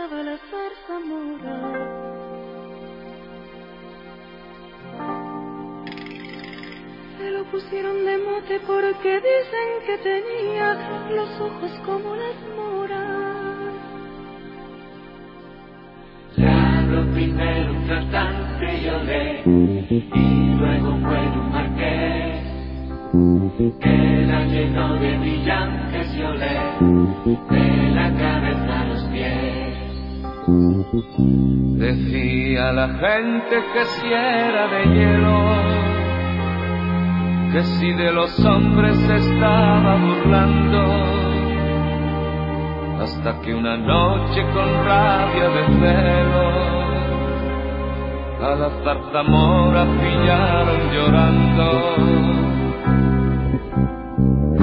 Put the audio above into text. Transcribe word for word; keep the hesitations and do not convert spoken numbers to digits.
gustaba la zarzamora. Se lo pusieron de mote porque dicen que tenía los ojos como las moras. Le habló primero un tratante criolé y luego fue un marqués que la llenó de brillantes y olé de la cabeza a los pies. Decía la gente que si era de hielo, que si de los hombres se estaba burlando, hasta que una noche con rabia de celo a la zarzamora pillaron llorando.